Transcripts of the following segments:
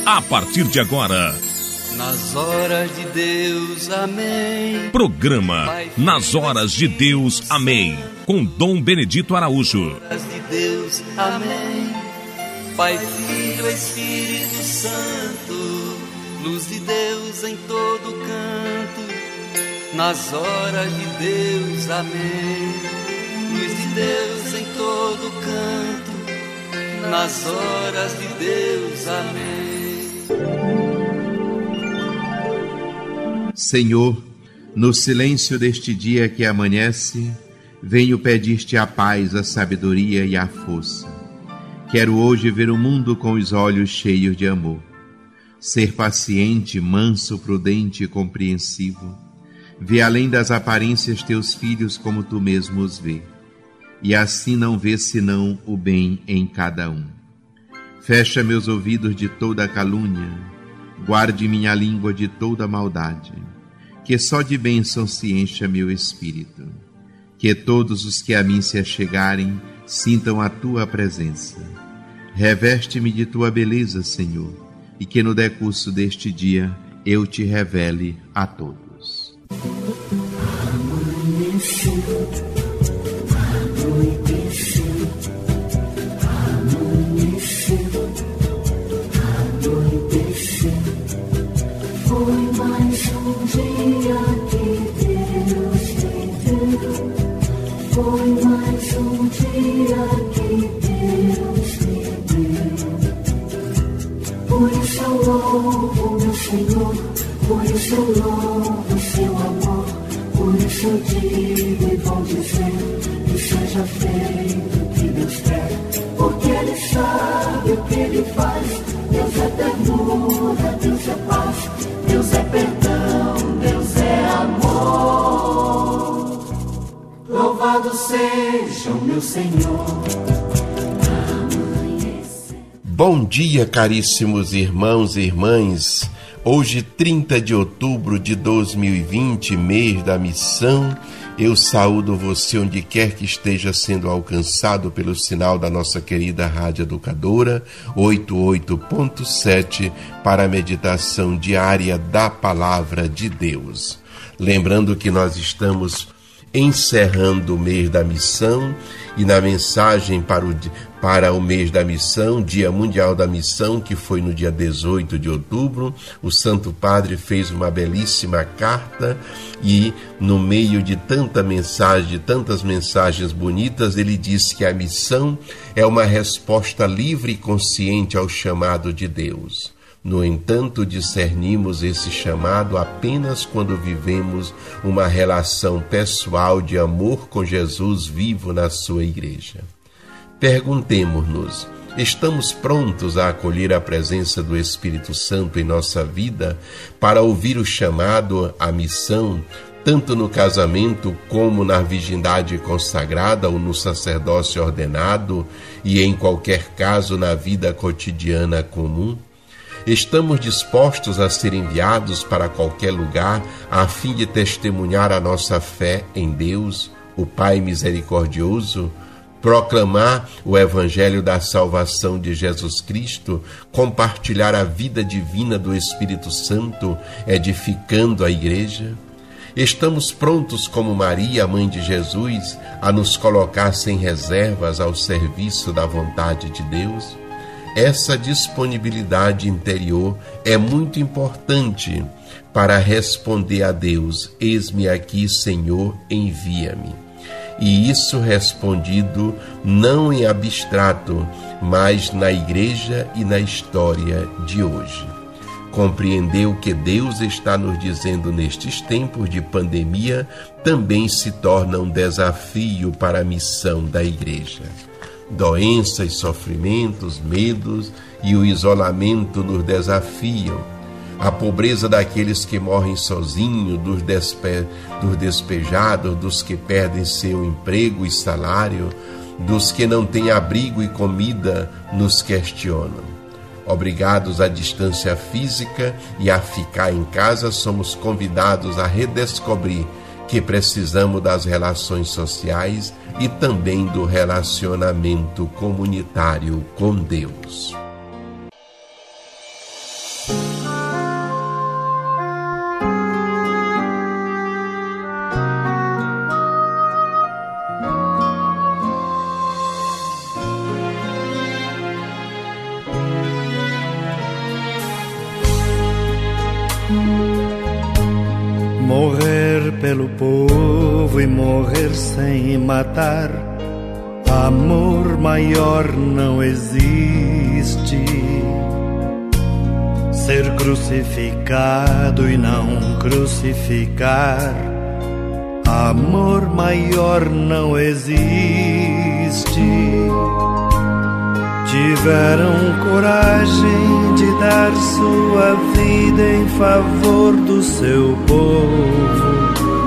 A partir de agora, nas horas de Deus, amém. Programa Nas Horas de Deus, amém. Com Dom Benedito Araújo. Nas horas de Deus, amém. Pai, Filho, Espírito Santo, luz de Deus em todo canto. Nas horas de Deus, amém. Luz de Deus em todo canto. Nas horas de Deus, amém. Senhor, no silêncio deste dia que amanhece, venho pedir-te a paz, a sabedoria e a força. Quero hoje ver o mundo com os olhos cheios de amor. Ser paciente, manso, prudente e compreensivo. Ver além das aparências teus filhos como tu mesmo os vê. E assim não ver senão o bem em cada um. Fecha meus ouvidos de toda calúnia, guarde minha língua de toda maldade, que só de bênção se encha meu espírito. Que todos os que a mim se achegarem sintam a tua presença. Reveste-me de tua beleza, Senhor, e que no decurso deste dia eu te revele a todos. Foi mais um dia que Deus me deu. Foi mais um dia que Deus me deu. Por isso eu louvo meu Senhor, por isso eu louvo seu amor. Por isso eu digo e vou dizer que seja feito o que Deus quer, porque Ele sabe o que Ele faz. Deus é ternura, Deus é paz, Deus é perdão, Deus é amor. Louvado seja o meu Senhor. Bom dia, caríssimos irmãos e irmãs. Hoje, 30 de outubro de 2020, mês da missão, eu saúdo você onde quer que esteja sendo alcançado pelo sinal da nossa querida Rádio Educadora 88.7 para a meditação diária da Palavra de Deus. Lembrando que nós estamos encerrando o mês da missão e na mensagem para o mês da missão, Dia Mundial da Missão, que foi no dia 18 de outubro, o Santo Padre fez uma belíssima carta e no meio de tantas mensagens bonitas, ele disse que a missão é uma resposta livre e consciente ao chamado de Deus. No entanto, discernimos esse chamado apenas quando vivemos uma relação pessoal de amor com Jesus vivo na sua igreja. Perguntemo-nos, estamos prontos a acolher a presença do Espírito Santo em nossa vida para ouvir o chamado à missão, tanto no casamento como na virgindade consagrada ou no sacerdócio ordenado e em qualquer caso na vida cotidiana comum? Estamos dispostos a ser enviados para qualquer lugar a fim de testemunhar a nossa fé em Deus, o Pai misericordioso, proclamar o Evangelho da salvação de Jesus Cristo, compartilhar a vida divina do Espírito Santo, edificando a Igreja? Estamos prontos, como Maria, mãe de Jesus, a nos colocar sem reservas ao serviço da vontade de Deus? Essa disponibilidade interior é muito importante para responder a Deus: eis-me aqui, Senhor, envia-me. E isso respondido não em abstrato, mas na igreja e na história de hoje. Compreender o que Deus está nos dizendo nestes tempos de pandemia também se torna um desafio para a missão da igreja. Doenças, sofrimentos, medos e o isolamento nos desafiam. A pobreza daqueles que morrem sozinhos, dos despejados, dos que perdem seu emprego e salário, dos que não têm abrigo e comida, nos questionam. Obrigados à distância física e a ficar em casa, somos convidados a redescobrir que precisamos das relações sociais e também do relacionamento comunitário com Deus. Morrer pelo povo e morrer sem matar, amor maior não existe. Ser crucificado e não crucificar, amor maior não existe. Tiveram coragem de dar sua vida em favor do seu povo,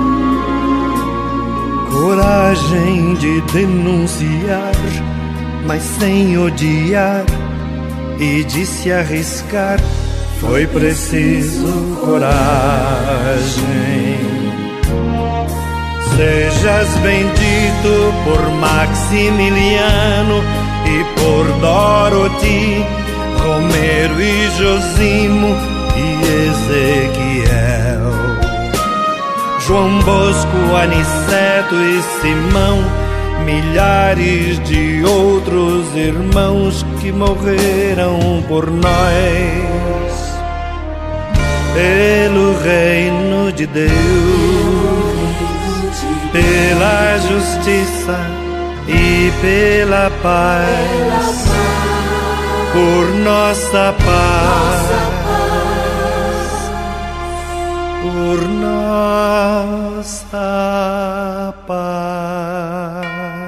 coragem de denunciar, mas sem odiar, e de se arriscar. Foi preciso coragem. Sejas bendito por Maximiliano e por Dorothy, Romero e Josimo e Ezequiel, João Bosco, Aniceto e Simão, milhares de outros irmãos que morreram por nós, pelo reino de Deus, pela justiça e pela paz, por nossa paz, por nossa paz.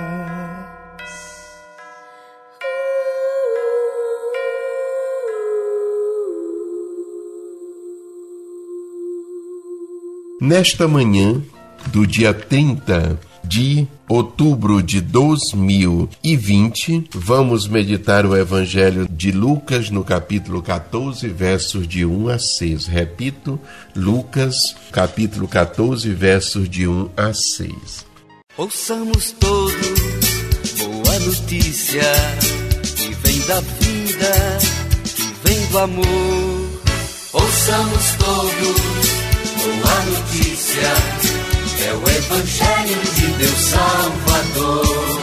Nesta manhã do dia 30 de outubro de 2020, vamos meditar o Evangelho de Lucas no capítulo 14, versos de 1 a 6. Repito, Lucas, capítulo 14, versos de 1 a 6. Ouçamos todos boa notícia, que vem da vida, que vem do amor. Ouçamos todos boa notícia, é o Evangelho de Deus Salvador.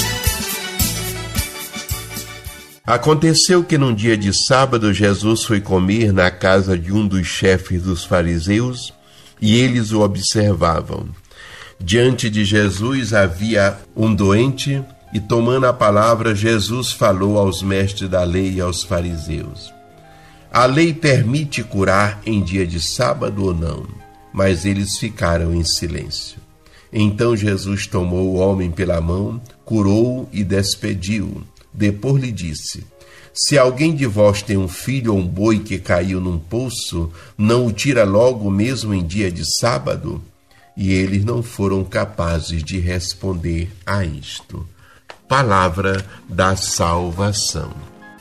Aconteceu que num dia de sábado Jesus foi comer na casa de um dos chefes dos fariseus e eles o observavam. Diante de Jesus havia um doente e, tomando a palavra, Jesus falou aos mestres da lei e aos fariseus. A lei permite curar em dia de sábado ou não? Mas eles ficaram em silêncio. Então Jesus tomou o homem pela mão, curou-o e despediu-o. Depois lhe disse: se alguém de vós tem um filho ou um boi que caiu num poço, não o tira logo mesmo em dia de sábado? E eles não foram capazes de responder a isto. Palavra da salvação.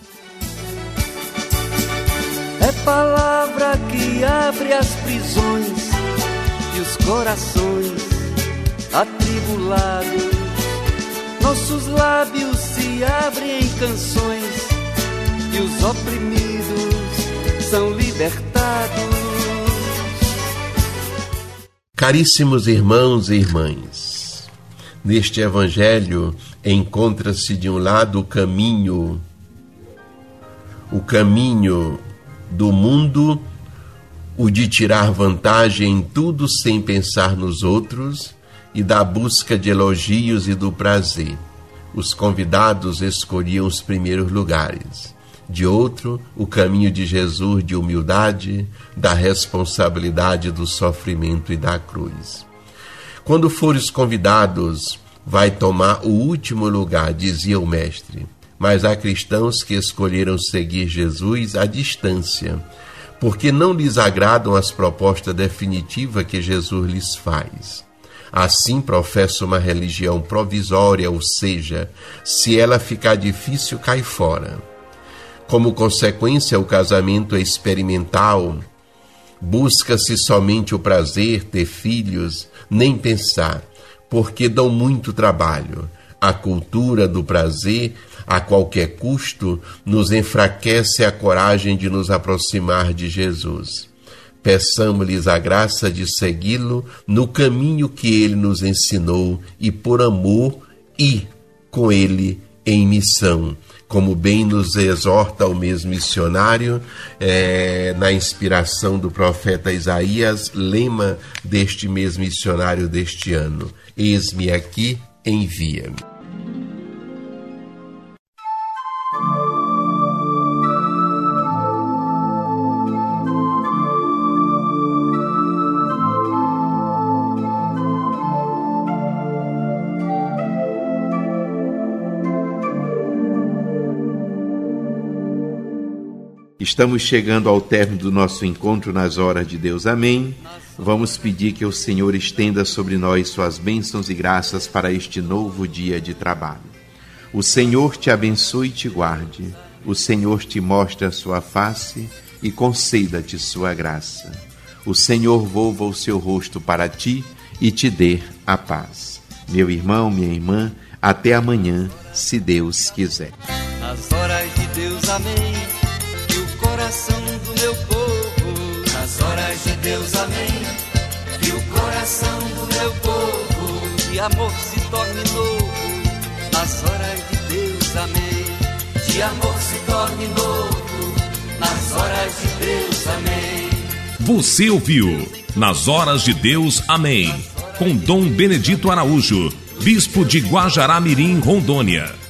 É palavra que abre as prisões e os corações atribulados. Nossos lábios se abrem em canções e os oprimidos são libertados. Caríssimos irmãos e irmãs, neste Evangelho encontra-se de um lado o caminho do mundo, o de tirar vantagem em tudo sem pensar nos outros e da busca de elogios e do prazer. Os convidados escolhiam os primeiros lugares. De outro, o caminho de Jesus de humildade, da responsabilidade do sofrimento e da cruz. Quando fores convidados, vai tomar o último lugar, dizia o mestre. Mas há cristãos que escolheram seguir Jesus à distância, porque não lhes agradam as propostas definitivas que Jesus lhes faz. Assim professa uma religião provisória, ou seja, se ela ficar difícil, cai fora. Como consequência, o casamento é experimental, busca-se somente o prazer, ter filhos, nem pensar, porque dão muito trabalho. A cultura do prazer, a qualquer custo, nos enfraquece a coragem de nos aproximar de Jesus. Peçamos-lhes a graça de segui-lo no caminho que ele nos ensinou e, por amor, ir com ele em missão, como bem nos exorta o mesmo missionário, na inspiração do profeta Isaías, lema deste mesmo missionário deste ano: eis-me aqui, envia-me. Estamos chegando ao término do nosso encontro nas horas de Deus. Amém. Vamos pedir que o Senhor estenda sobre nós suas bênçãos e graças para este novo dia de trabalho. O Senhor te abençoe e te guarde. O Senhor te mostre a sua face e conceda-te sua graça. O Senhor volva o seu rosto para ti e te dê a paz. Meu irmão, minha irmã, até amanhã, se Deus quiser. Nas horas de Deus, amém. Coração do meu povo, nas horas de Deus, amém. Que o coração do meu povo de amor se torne novo, nas horas de Deus, amém. De amor se torne novo, nas horas de Deus, amém. Você ouviu Nas Horas de Deus, amém, com Dom Benedito Araújo, bispo de Guajará-Mirim, Rondônia.